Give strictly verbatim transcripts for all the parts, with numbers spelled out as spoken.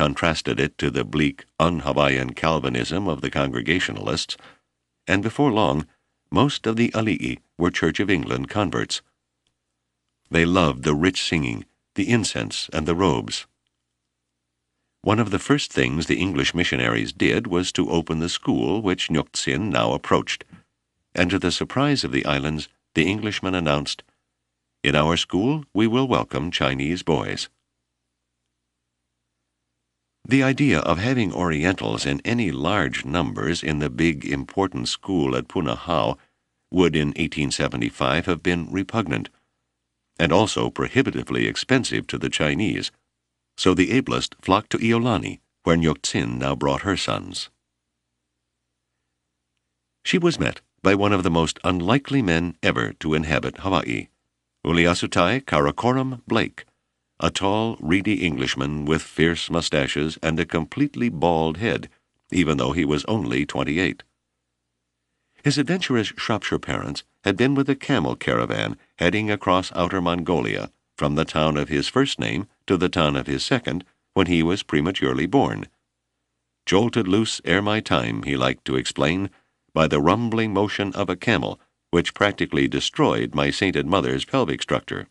contrasted it to the bleak, un-Hawaiian Calvinism of the Congregationalists, and before long, most of the ali'i were Church of England converts. They loved the rich singing, the incense, and the robes. One of the first things the English missionaries did was to open the school which Ngoc Tsin now approached, and to the surprise of the islands, the Englishmen announced, "In our school we will welcome Chinese boys." The idea of having Orientals in any large numbers in the big, important school at Punahou would in eighteen seventy-five have been repugnant, and also prohibitively expensive to the Chinese, so the ablest flocked to Iolani, where Ngoc Tsin now brought her sons. She was met by one of the most unlikely men ever to inhabit Hawaii, Uliasutai Karakoram Blake, a tall, reedy Englishman with fierce mustaches and a completely bald head, even though he was only twenty-eight. His adventurous Shropshire parents had been with a camel caravan heading across Outer Mongolia from the town of his first name to the town of his second when he was prematurely born. Jolted loose ere my time, he liked to explain, by the rumbling motion of a camel, which practically destroyed my sainted mother's pelvic structure.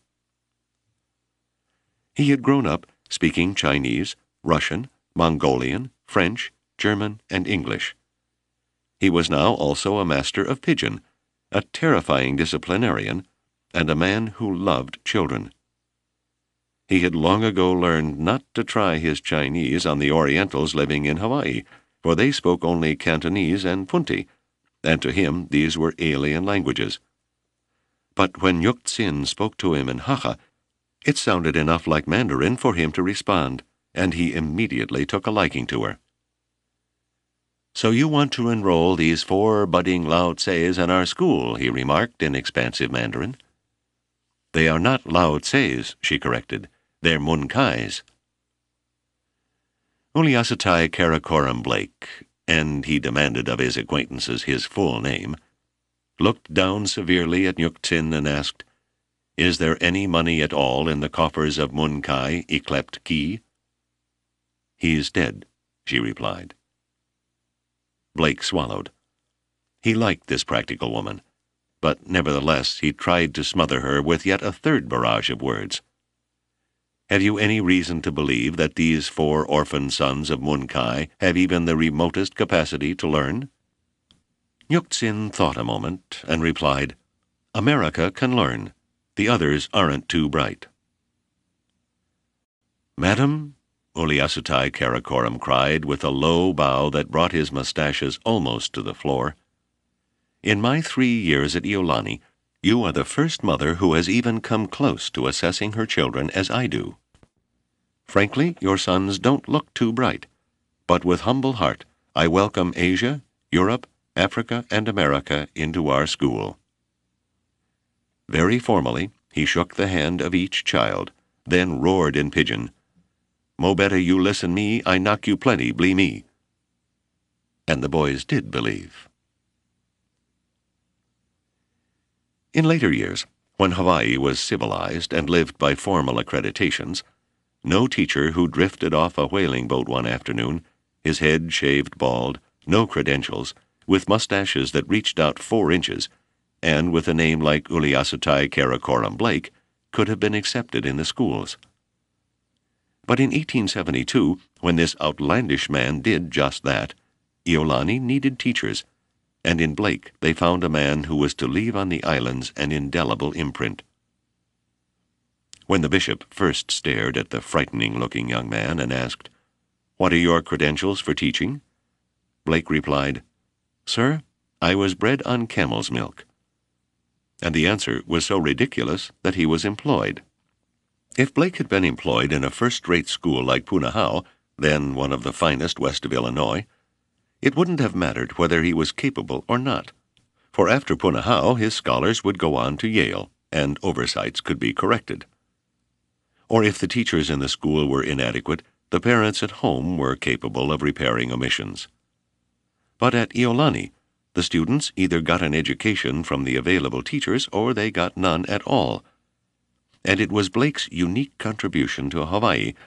He had grown up speaking Chinese, Russian, Mongolian, French, German, and English. He was now also a master of pidgin, a terrifying disciplinarian, and a man who loved children. He had long ago learned not to try his Chinese on the Orientals living in Hawaii, for they spoke only Cantonese and Punti, and to him these were alien languages. But when Ngoc Tsin spoke to him in Hakka, it sounded enough like Mandarin for him to respond, and he immediately took a liking to her. "So you want to enroll these four budding Lao Tses in our school," he remarked in expansive Mandarin. "They are not Lao Tses," she corrected. "They're Mun Kais." Uliasutai Karakoram Blake, and he demanded of his acquaintances his full name, looked down severely at Ngoc Tsin and asked, "Is there any money at all in the coffers of Mun Kai, yclept Ki?" "He's dead," she replied. Blake swallowed. He liked this practical woman, but nevertheless he tried to smother her with yet a third barrage of words. "Have you any reason to believe that these four orphan sons of Mun Kai have even the remotest capacity to learn?" Ngoc Tsin thought a moment and replied, "America can learn. The others aren't too bright." "Madam," Uliasutai Karakoram cried with a low bow that brought his mustaches almost to the floor, "in my three years at Iolani, you are the first mother who has even come close to assessing her children as I do. Frankly, your sons don't look too bright, but with humble heart I welcome Asia, Europe, Africa, and America into our school." Very formally, he shook the hand of each child, then roared in pidgin, "Mo better you listen me, I knock you plenty, blee me." And the boys did believe. In later years, when Hawaii was civilized and lived by formal accreditations, no teacher who drifted off a whaling boat one afternoon, his head shaved bald, no credentials, with mustaches that reached out four inches, and with a name like Uliasutai Karakoram Blake, could have been accepted in the schools. But in eighteen seventy-two, when this outlandish man did just that, Iolani needed teachers, and in Blake they found a man who was to leave on the islands an indelible imprint. When the bishop first stared at the frightening-looking young man and asked, "What are your credentials for teaching?" Blake replied, "Sir, I was bred on camel's milk." And the answer was so ridiculous that he was employed. If Blake had been employed in a first-rate school like Punahou, then one of the finest west of Illinois, it wouldn't have mattered whether he was capable or not, for after Punahou his scholars would go on to Yale, and oversights could be corrected. Or if the teachers in the school were inadequate, the parents at home were capable of repairing omissions. But at Iolani, the students either got an education from the available teachers or they got none at all. And it was Blake's unique contribution to Hawaii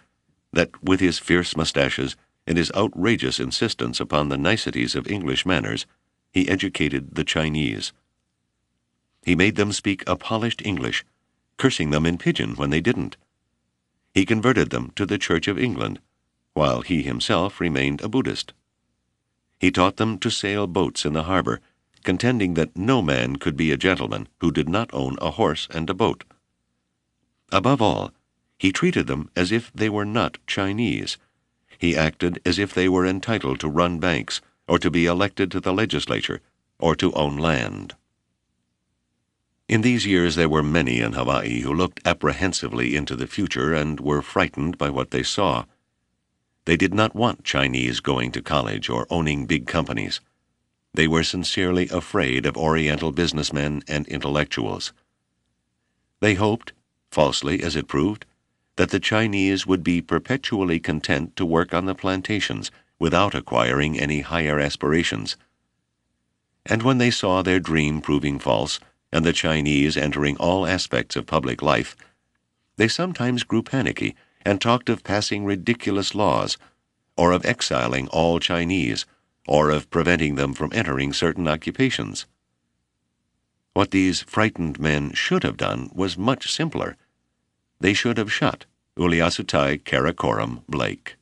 that with his fierce mustaches and his outrageous insistence upon the niceties of English manners, he educated the Chinese. He made them speak a polished English, cursing them in pidgin when they didn't. He converted them to the Church of England, while he himself remained a Buddhist. He taught them to sail boats in the harbor, contending that no man could be a gentleman who did not own a horse and a boat. Above all, he treated them as if they were not Chinese. He acted as if they were entitled to run banks, or to be elected to the legislature, or to own land. In these years there were many in Hawaii who looked apprehensively into the future and were frightened by what they saw. They did not want Chinese going to college or owning big companies. They were sincerely afraid of Oriental businessmen and intellectuals. They hoped, falsely as it proved, that the Chinese would be perpetually content to work on the plantations without acquiring any higher aspirations. And when they saw their dream proving false, and the Chinese entering all aspects of public life, they sometimes grew panicky and talked of passing ridiculous laws, or of exiling all Chinese, or of preventing them from entering certain occupations. What these frightened men should have done was much simpler. They should have shot Uliasutai Karakoram Blake.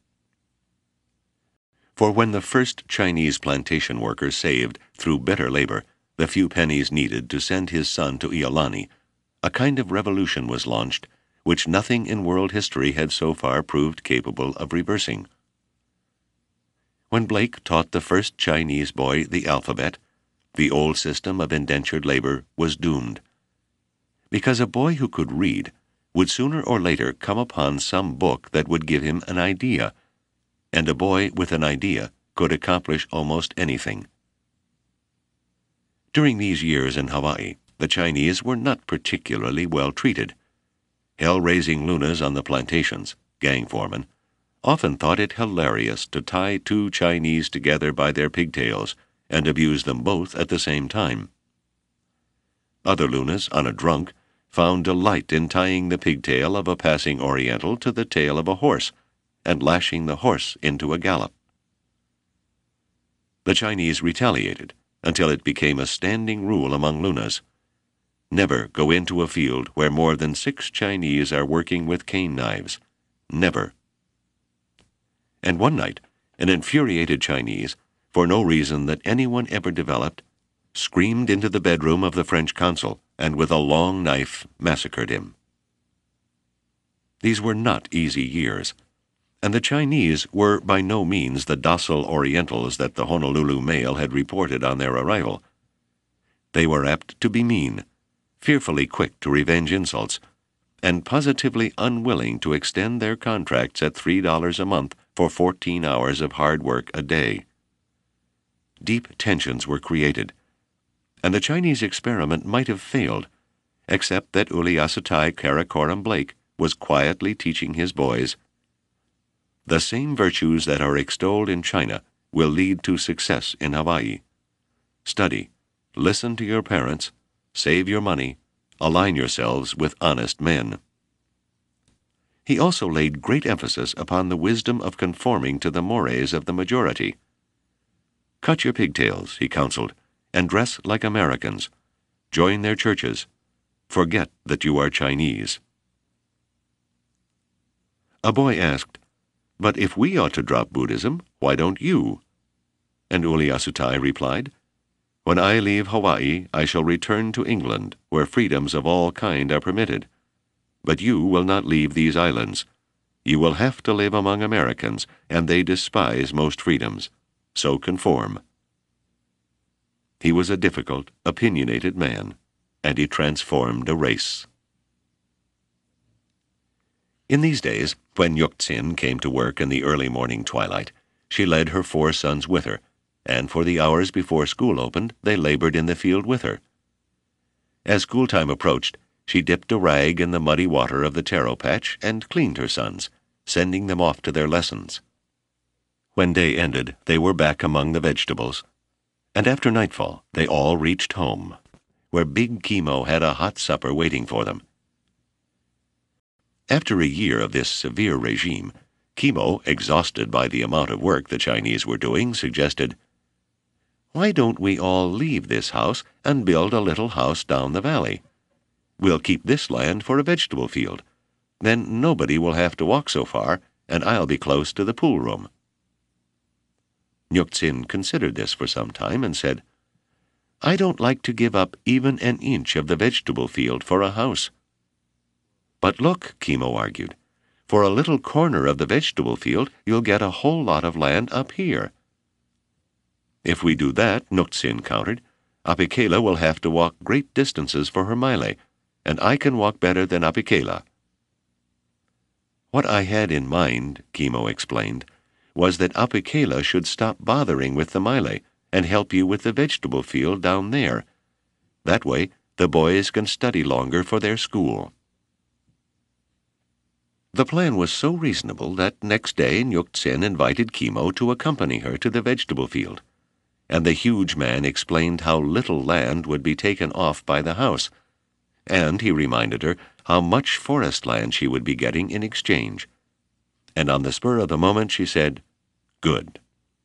For when the first Chinese plantation worker saved, through bitter labor, the few pennies needed to send his son to Iolani, a kind of revolution was launched which nothing in world history had so far proved capable of reversing. When Blake taught the first Chinese boy the alphabet, the old system of indentured labor was doomed. Because a boy who could read would sooner or later come upon some book that would give him an idea, and a boy with an idea could accomplish almost anything. During these years in Hawaii, the Chinese were not particularly well treated. Hell-raising lunas on the plantations, gang foremen, often thought it hilarious to tie two Chinese together by their pigtails and abuse them both at the same time. Other lunas, on a drunk, found delight in tying the pigtail of a passing Oriental to the tail of a horse and lashing the horse into a gallop. The Chinese retaliated until it became a standing rule among lunas. Never go into a field where more than six Chinese are working with cane knives. Never. And one night, an infuriated Chinese, for no reason that anyone ever developed, screamed into the bedroom of the French consul and with a long knife massacred him. These were not easy years, and the Chinese were by no means the docile Orientals that the Honolulu Mail had reported on their arrival. They were apt to be mean, fearfully quick to revenge insults, and positively unwilling to extend their contracts at three dollars a month for fourteen hours of hard work a day. Deep tensions were created, and the Chinese experiment might have failed, except that Uliasutai Karakoram Blake was quietly teaching his boys, "The same virtues that are extolled in China will lead to success in Hawaii. Study, listen to your parents, save your money, align yourselves with honest men." He also laid great emphasis upon the wisdom of conforming to the mores of the majority. "Cut your pigtails," he counseled, "and dress like Americans. Join their churches. Forget that you are Chinese." A boy asked, "But if we ought to drop Buddhism, why don't you?" And Uliasutai replied, "When I leave Hawaii, I shall return to England, where freedoms of all kind are permitted. But you will not leave these islands. You will have to live among Americans, and they despise most freedoms. So conform." He was a difficult, opinionated man, and he transformed a race. In these days, when Yuk-tsin came to work in the early morning twilight, she led her four sons with her, and for the hours before school opened, they labored in the field with her. As school time approached, she dipped a rag in the muddy water of the taro patch and cleaned her sons, sending them off to their lessons. When day ended, they were back among the vegetables, and after nightfall they all reached home, where Big Kimo had a hot supper waiting for them. After a year of this severe regime, Kimo, exhausted by the amount of work the Chinese were doing, suggested, "Why don't we all leave this house and build a little house down the valley? We'll keep this land for a vegetable field. Then nobody will have to walk so far, and I'll be close to the pool room." Nyuk Tsin considered this for some time and said, "I don't like to give up even an inch of the vegetable field for a house." "But look," Kimo argued, "for a little corner of the vegetable field, you'll get a whole lot of land up here." "If we do that," Nyuk Tsin countered, "Apikela will have to walk great distances for her maile, and I can walk better than Apikela." "What I had in mind," Kimo explained, "was that Apikela should stop bothering with the maile and help you with the vegetable field down there. That way, the boys can study longer for their school." The plan was so reasonable that next day Nyuk Tsin invited Kimo to accompany her to the vegetable field, and the huge man explained how little land would be taken off by the house, and he reminded her how much forest land she would be getting in exchange. And on the spur of the moment she said, "Good."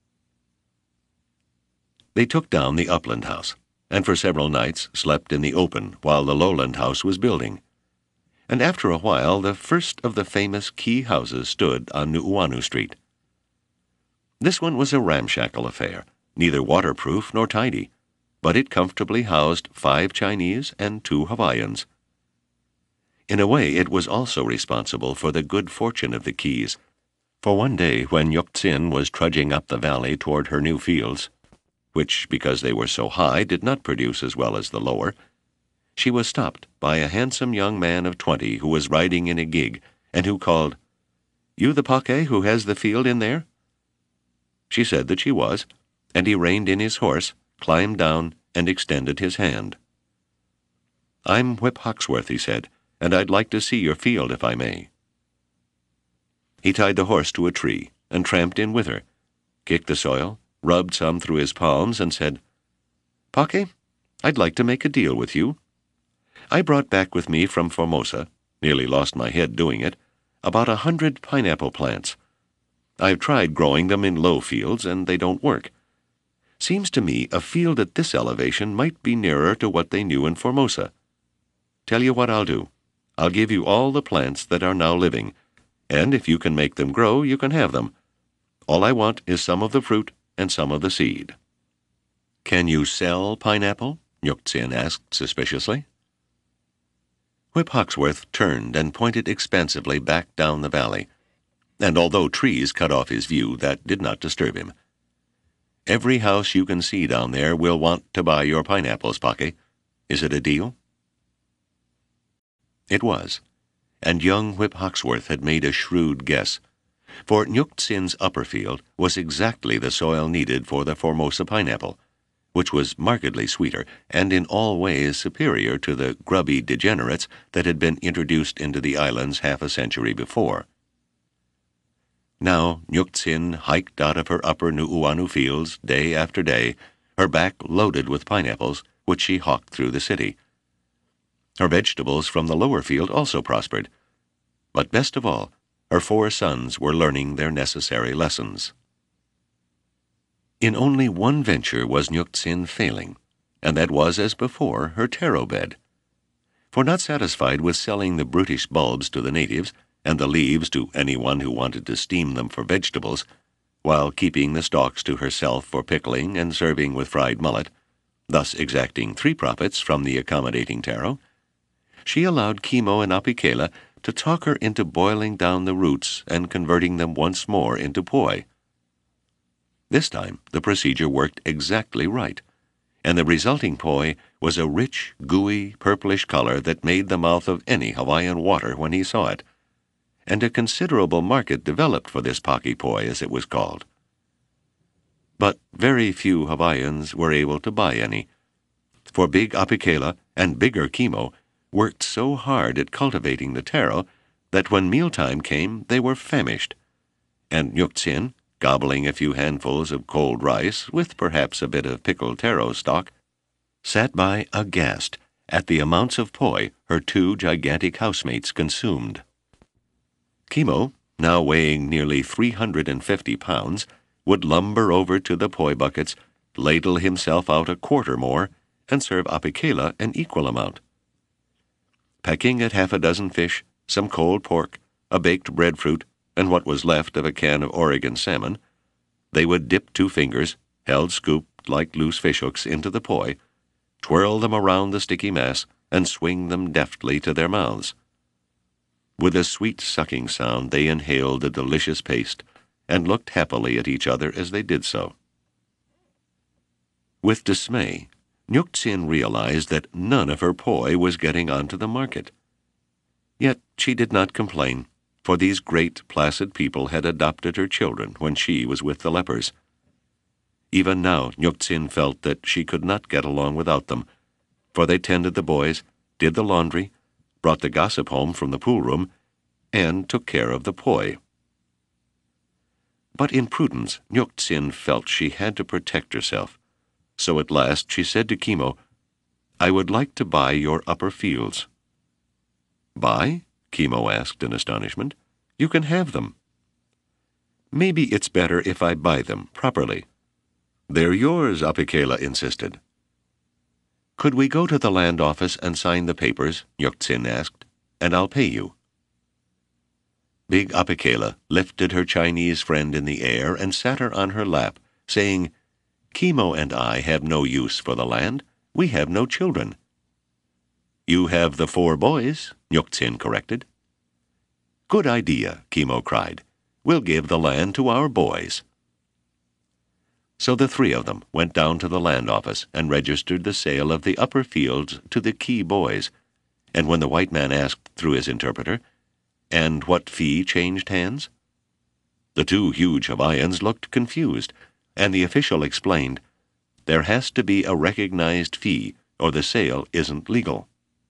They took down the upland house, and for several nights slept in the open while the lowland house was building. And after a while the first of the famous key houses stood on Nu'uanu Street. This one was a ramshackle affair, neither waterproof nor tidy, but it comfortably housed five Chinese and two Hawaiians. In a way, it was also responsible for the good fortune of the Keys, for one day when Nyuk Tsin was trudging up the valley toward her new fields, which, because they were so high, did not produce as well as the lower, she was stopped by a handsome young man of twenty who was riding in a gig, and who called, "You the Pake who has the field in there?" She said that she was, and he reined in his horse, climbed down, and extended his hand. "I'm Whip Hawksworth," he said, "and I'd like to see your field if I may." He tied the horse to a tree and tramped in with her, kicked the soil, rubbed some through his palms, and said, "Pake, I'd like to make a deal with you. I brought back with me from Formosa, nearly lost my head doing it, about a hundred pineapple plants. I've tried growing them in low fields, and they don't work. Seems to me a field at this elevation might be nearer to what they knew in Formosa. Tell you what I'll do. I'll give you all the plants that are now living, and if you can make them grow, you can have them. All I want is some of the fruit and some of the seed." "Can you sell pineapple?" Nyuk Tsin asked suspiciously. Whip Hawksworth turned and pointed expansively back down the valley, and although trees cut off his view, that did not disturb him. "Every house you can see down there will want to buy your pineapples, Pake. Is it a deal?" It was, and young Whip Hawksworth had made a shrewd guess, for Nyuk Tsin's upper field was exactly the soil needed for the Formosa pineapple, which was markedly sweeter and in all ways superior to the grubby degenerates that had been introduced into the islands half a century before. Now Nyuk Tsin hiked out of her upper Nu'uanu fields day after day, her back loaded with pineapples, which she hawked through the city. Her vegetables from the lower field also prospered, but best of all, her four sons were learning their necessary lessons. In only one venture was Nyuk Tsin failing, and that was, as before, her taro bed. For not satisfied with selling the brutish bulbs to the natives, and the leaves to anyone who wanted to steam them for vegetables, while keeping the stalks to herself for pickling and serving with fried mullet, thus exacting three profits from the accommodating taro, she allowed Kimo and Apikela to talk her into boiling down the roots and converting them once more into poi. This time the procedure worked exactly right, and the resulting poi was a rich, gooey, purplish color that made the mouth of any Hawaiian water when he saw it, and a considerable market developed for this paki poi, as it was called. But very few Hawaiians were able to buy any, for big Apikela and bigger Kimo worked so hard at cultivating the taro that when mealtime came they were famished, and Nyuk Tsin, gobbling a few handfuls of cold rice, with perhaps a bit of pickled taro stock, sat by aghast at the amounts of poi her two gigantic housemates consumed. Kimo, now weighing nearly three hundred and fifty pounds, would lumber over to the poi buckets, ladle himself out a quarter more, and serve Apikela an equal amount. Pecking at half a dozen fish, some cold pork, a baked breadfruit, and what was left of a can of Oregon salmon, they would dip two fingers, held scooped like loose fishhooks, into the poi, twirl them around the sticky mass, and swing them deftly to their mouths. With a sweet sucking sound they inhaled the delicious paste, and looked happily at each other as they did so. With dismay, Nyuk Tsin realized that none of her poi was getting onto the market. Yet she did not complain, for these great, placid people had adopted her children when she was with the lepers. Even now Nyuk Tsin felt that she could not get along without them, for they tended the boys, did the laundry, brought the gossip home from the pool-room, and took care of the poi. But in prudence, Nyuk Tsin felt she had to protect herself, so at last she said to Kimo, "I would like to buy your upper fields." "Buy?" Kimo asked in astonishment. "You can have them." "Maybe it's better if I buy them properly." "They're yours," Apikela insisted. "Could we go to the land office and sign the papers?" Nyuk Tsin asked, "and I'll pay you." Big Apikela lifted her Chinese friend in the air and sat her on her lap, saying, "Kimo and I have no use for the land. We have no children." "You have the four boys," Nyuk Tsin corrected. "Good idea," Kimo cried. "We'll give the land to our boys." So the three of them went down to the land office and registered the sale of the upper fields to the Key boys, and when the white man asked through his interpreter, "And what fee changed hands?" the two huge Hawaiians looked confused, and the official explained, "There has to be a recognized fee, or the sale isn't legal."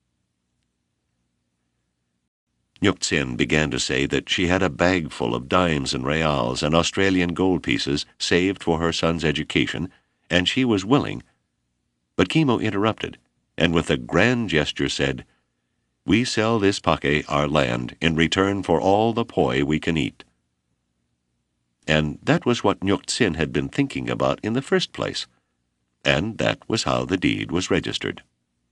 Nyuk Tsin began to say that she had a bag full of dimes and reals and Australian gold pieces saved for her son's education, and she was willing. But Kimo interrupted, and with a grand gesture said, "We sell this pake, our land, in return for all the poi we can eat." And that was what Nyuk Tsin had been thinking about in the first place, and that was how the deed was registered.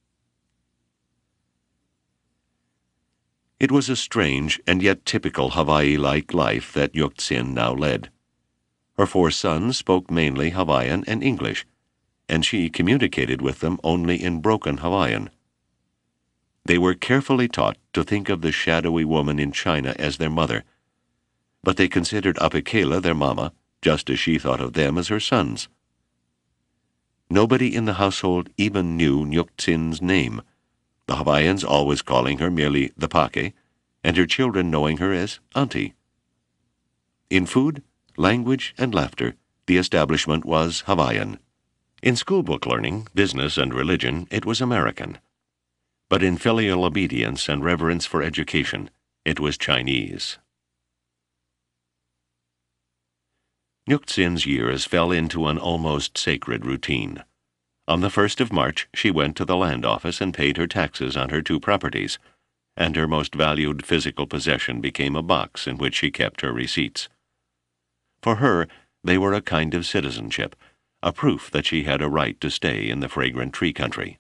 It was a strange and yet typical Hawaii-like life that Nyuk Tsin now led. Her four sons spoke mainly Hawaiian and English, and she communicated with them only in broken Hawaiian. They were carefully taught to think of the shadowy woman in China as their mother, but they considered Apikela their mama, just as she thought of them as her sons. Nobody in the household even knew Nyuk Tsin's name, the Hawaiians always calling her merely the pake, and her children knowing her as Auntie. In food, language, and laughter, the establishment was Hawaiian. In schoolbook learning, business, and religion, it was American. But in filial obedience and reverence for education, it was Chinese. Nyuk Tsin's years fell into an almost sacred routine. On the first of March, she went to the land office and paid her taxes on her two properties, and her most valued physical possession became a box in which she kept her receipts. For her, they were a kind of citizenship, a proof that she had a right to stay in the fragrant tree country.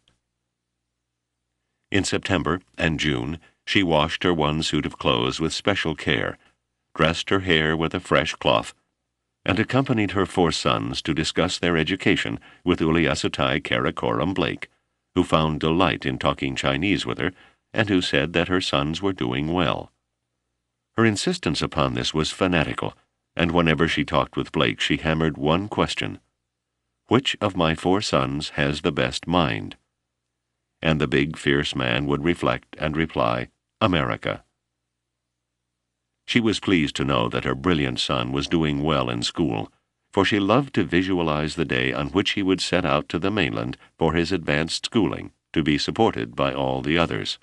In September and June, she washed her one suit of clothes with special care, dressed her hair with a fresh cloth, and accompanied her four sons to discuss their education with Uliassutai Karakoram Blake, who found delight in talking Chinese with her, and who said that her sons were doing well. Her insistence upon this was fanatical, and whenever she talked with Blake she hammered one question: "Which of my four sons has the best mind?" And the big, fierce man would reflect and reply, "America." She was pleased to know that her brilliant son was doing well in school, for she loved to visualize the day on which he would set out to the mainland for his advanced schooling, to be supported by all the others.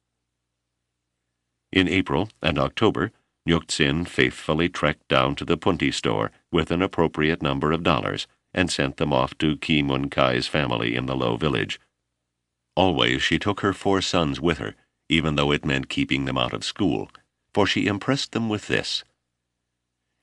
In April and October, Nyuk Tsin faithfully trekked down to the punti store with an appropriate number of dollars and sent them off to Ki Mun Kai's family in the low village. Always she took her four sons with her, even though it meant keeping them out of school, for she impressed them with this: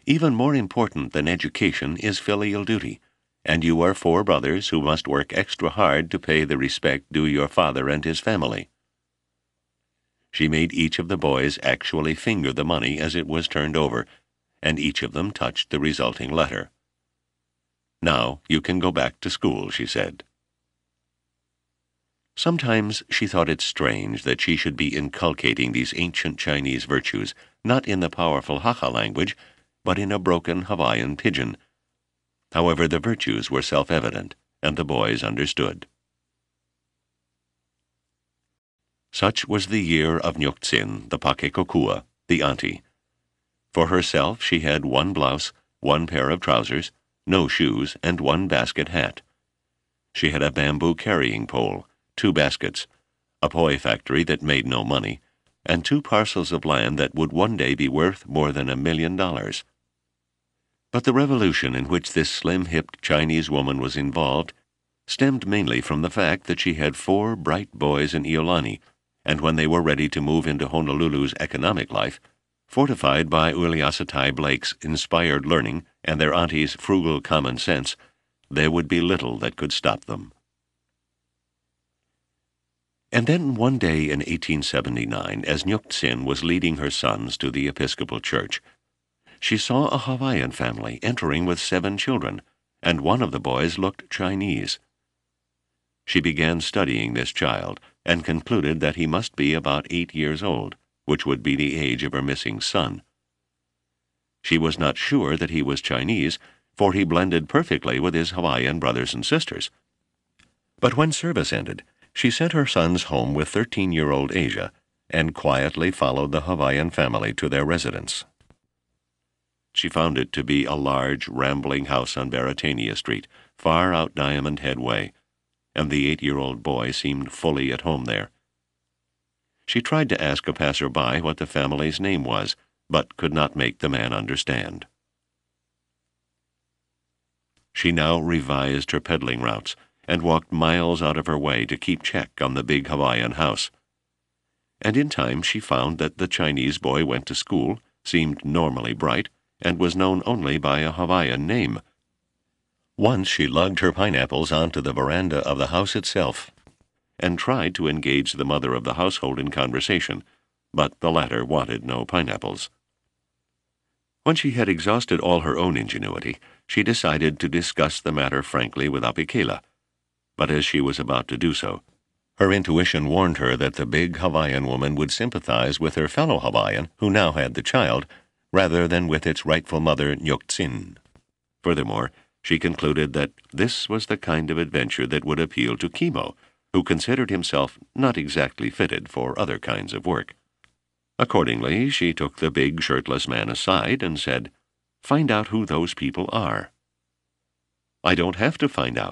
Even more important than education is filial duty, and you are four brothers who must work extra hard to pay the respect due your father and his family. She made each of the boys actually finger the money as it was turned over, and each of them touched the resulting letter. "Now you can go back to school," she said. Sometimes she thought it strange that she should be inculcating these ancient Chinese virtues, not in the powerful Hakka language, but in a broken Hawaiian pidgin. However, the virtues were self-evident, and the boys understood. Such was the year of Nyuktsin, the Pakekokua, the auntie. For herself she had one blouse, one pair of trousers, no shoes, and one basket hat. She had a bamboo carrying pole, two baskets, a poi factory that made no money, and two parcels of land that would one day be worth more than a million dollars. But the revolution in which this slim-hipped Chinese woman was involved stemmed mainly from the fact that she had four bright boys in Iolani, and when they were ready to move into Honolulu's economic life, fortified by Uliassatai Blake's inspired learning and their auntie's frugal common sense, there would be little that could stop them. And then one day in eighteen seventy-nine, as Nyuktsin was leading her sons to the Episcopal Church, she saw a Hawaiian family entering with seven children, and one of the boys looked Chinese. She began studying this child, and concluded that he must be about eight years old, which would be the age of her missing son. She was not sure that he was Chinese, for he blended perfectly with his Hawaiian brothers and sisters. But when service ended, she sent her sons home with thirteen-year-old Asia, and quietly followed the Hawaiian family to their residence. She found it to be a large, rambling house on Baratania Street, far out Diamond Head Way, and the eight-year-old boy seemed fully at home there. She tried to ask a passer-by what the family's name was, but could not make the man understand. She now revised her peddling routes, and walked miles out of her way to keep check on the big Hawaiian house. And in time she found that the Chinese boy went to school, seemed normally bright, and was known only by a Hawaiian name. Once she lugged her pineapples onto the veranda of the house itself, and tried to engage the mother of the household in conversation, but the latter wanted no pineapples. When she had exhausted all her own ingenuity, she decided to discuss the matter frankly with Apikela. But as she was about to do so, her intuition warned her that the big Hawaiian woman would sympathize with her fellow Hawaiian, who now had the child, rather than with its rightful mother, Nyuktsin. Furthermore, she concluded that this was the kind of adventure that would appeal to Kimo, who considered himself not exactly fitted for other kinds of work. Accordingly, she took the big shirtless man aside and said, "Find out who those people are." "I don't have to find out,"